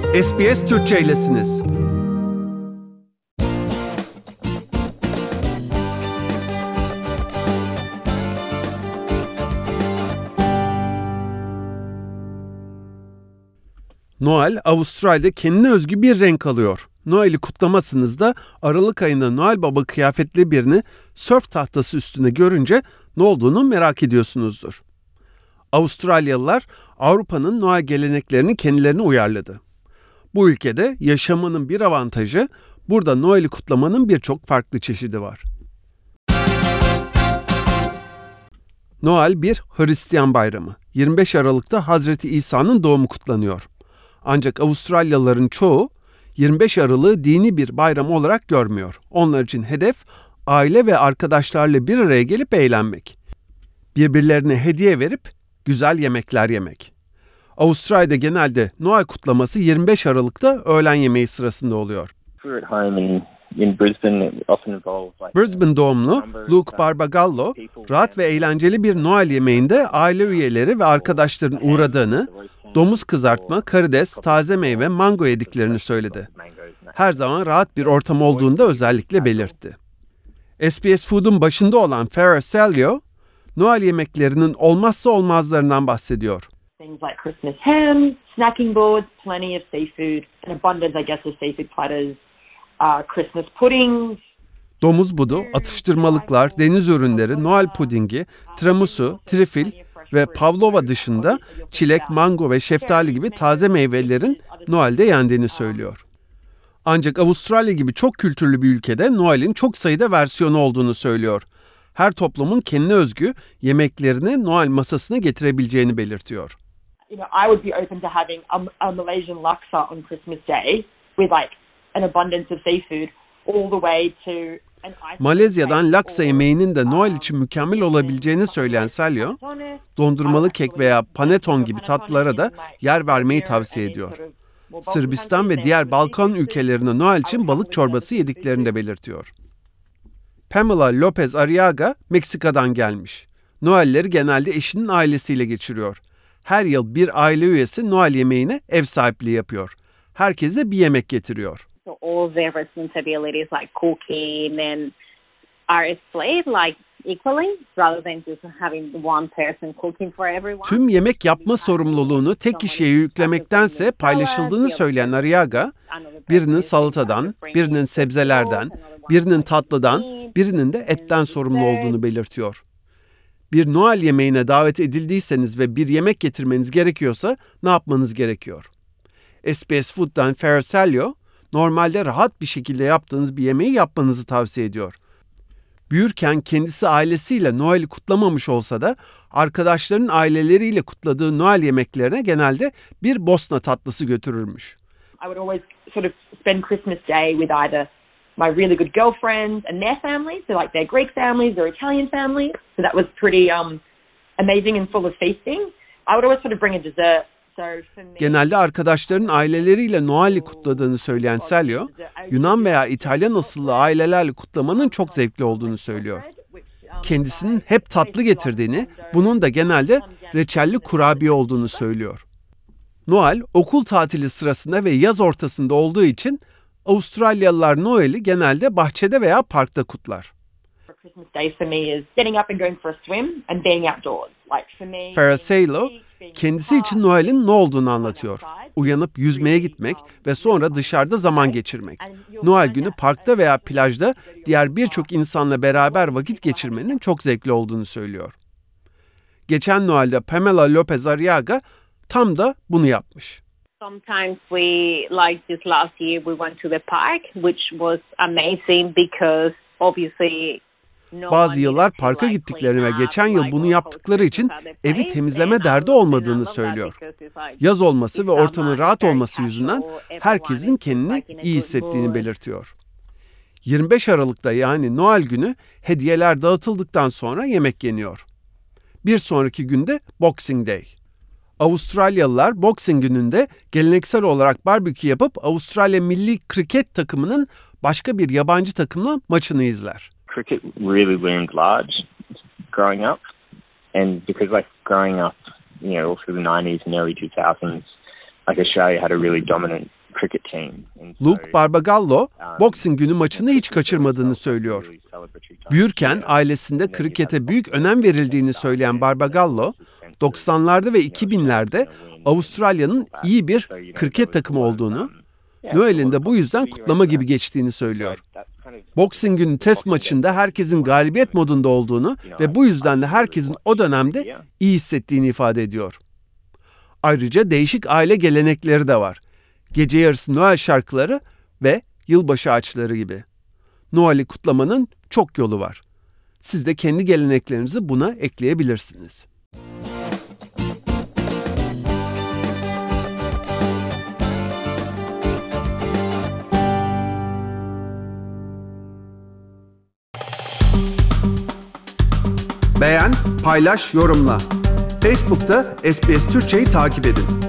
SBS Türkçe'ylesiniz. Noel, Avustralya'da kendine özgü bir renk alıyor. Noel'i kutlamasınızda Aralık ayında Noel Baba kıyafetli birini sörf tahtası üstünde görünce ne olduğunu merak ediyorsunuzdur. Avustralyalılar Avrupa'nın Noel geleneklerini kendilerine uyarladı. Bu ülkede yaşamanın bir avantajı, burada Noel'i kutlamanın birçok farklı çeşidi var. Noel bir Hristiyan bayramı. 25 Aralık'ta Hazreti İsa'nın doğumu kutlanıyor. Ancak Avustralyalıların çoğu 25 Aralık'ı dini bir bayram olarak görmüyor. Onlar için hedef aile ve arkadaşlarla bir araya gelip eğlenmek. Birbirlerine hediye verip güzel yemekler yemek. Avustralya'da genelde Noel kutlaması 25 Aralık'ta öğlen yemeği sırasında oluyor. Brisbane doğumlu Luke Barbagallo, rahat ve eğlenceli bir Noel yemeğinde aile üyeleri ve arkadaşların uğradığını, domuz kızartma, karides, taze meyve, mango yediklerini söyledi. Her zaman rahat bir ortam olduğunu da özellikle belirtti. SBS Food'un başında olan Farah Salio, Noel yemeklerinin olmazsa olmazlarından bahsediyor. Things like Christmas ham, snacking boards, plenty of seafood, an abundance, I guess, of seafood platters, Christmas puddings. Domuz budu, atıştırmalıklar, deniz ürünleri, Noel pudingi, tiramisu, trifil ve pavlova dışında çilek, mango ve şeftali gibi taze meyvelerin Noel'de yendiğini söylüyor. Ancak Avustralya gibi çok kültürlü bir ülkede Noel'in çok sayıda versiyonu olduğunu söylüyor. Her toplumun kendine özgü yemeklerini Noel masasına getirebileceğini belirtiyor. You know, I would be open to having a Malaysian laksa on Christmas Day with like an abundance of seafood all the way to an ice. Malezya'dan laksa yemeğinin de Noel için mükemmel olabileceğini söyleyen Salio, dondurmalı kek veya panettone gibi tatlılara da yer vermeyi tavsiye ediyor. Sırbistan ve diğer Balkan ülkelerinde Noel için balık çorbası yediklerini de belirtiyor. Pamela Lopez Arriaga, Meksika'dan gelmiş. Noel'leri genelde eşinin ailesiyle geçiriyor. Her yıl bir aile üyesi Noel yemeğine ev sahipliği yapıyor. Herkese bir yemek getiriyor. So all their responsibilities like cooking and are split like equally rather than just having one person cooking for everyone. Tüm yemek yapma sorumluluğunu tek kişiye yüklemektense paylaşıldığını söyleyen Arriaga, birinin salatadan, birinin sebzelerden, birinin tatlıdan, birinin de etten sorumlu olduğunu belirtiyor. Bir Noel yemeğine davet edildiyseniz ve bir yemek getirmeniz gerekiyorsa ne yapmanız gerekiyor? SBS Food'dan Farah Salio, normalde rahat bir şekilde yaptığınız bir yemeği yapmanızı tavsiye ediyor. Büyürken kendisi ailesiyle Noel'i kutlamamış olsa da arkadaşlarının aileleriyle kutladığı Noel yemeklerine genelde bir Bosna tatlısı götürürmüş. I would always sort of spend Christmas Day with either my really good girlfriends and their families, so like their Greek families, their Italian families. So that was pretty amazing and full of feasting. I would always sort of bring a dessert. Genelde arkadaşlarının aileleriyle Noel'i kutladığını söyleyen Salio, Yunan veya İtalyan asıllı ailelerle kutlamanın çok zevkli olduğunu söylüyor. Kendisinin hep tatlı getirdiğini, bunun da genelde reçelli kurabiye olduğunu söylüyor. Noel, okul tatili sırasında ve yaz ortasında olduğu için Avustralyalılar Noel'i genelde bahçede veya parkta kutlar. Farah Salio, kendisi için Noel'in ne olduğunu anlatıyor. Uyanıp yüzmeye gitmek ve sonra dışarıda zaman geçirmek. Noel günü parkta veya plajda diğer birçok insanla beraber vakit geçirmenin çok zevkli olduğunu söylüyor. Geçen Noel'de Pamela Lopez Arriaga tam da bunu yapmış. Sometimes like this last year we went to the park, which was amazing because obviously bazı yıllar parka gittiklerini ve geçen yıl bunu yaptıkları için evi temizleme derdi olmadığını söylüyor. Yaz olması ve ortamın rahat olması yüzünden herkesin kendini iyi hissettiğini belirtiyor. 25 Aralık'ta yani Noel günü hediyeler dağıtıldıktan sonra yemek yeniyor. Bir sonraki günde Boxing Day. Avustralyalılar Boxing gününde geleneksel olarak barbekü yapıp Avustralya milli kriket takımının başka bir yabancı takımla maçını izler. Cricket really loomed large growing up, and because like growing up, you know, all through the 90s and early 2000s, like Australia had a really dominant cricket team. Luke Barbagallo, Boxing Günü maçını hiç kaçırmadığını söylüyor. Büyürken ailesinde krikete büyük önem verildiğini söyleyen Barbagallo, 90'larda ve 2000'lerde Avustralya'nın iyi bir kriket takımı olduğunu, Noel'in de bu yüzden kutlama gibi geçtiğini söylüyor. Boxing Günü test maçında herkesin galibiyet modunda olduğunu ve bu yüzden de herkesin o dönemde iyi hissettiğini ifade ediyor. Ayrıca değişik aile gelenekleri de var. Gece yarısı Noel şarkıları ve yılbaşı ağaçları gibi. Noel'i kutlamanın çok yolu var. Siz de kendi geleneklerinizi buna ekleyebilirsiniz. Beğen, paylaş, yorumla. Facebook'ta SBS Türkçe'yi takip edin.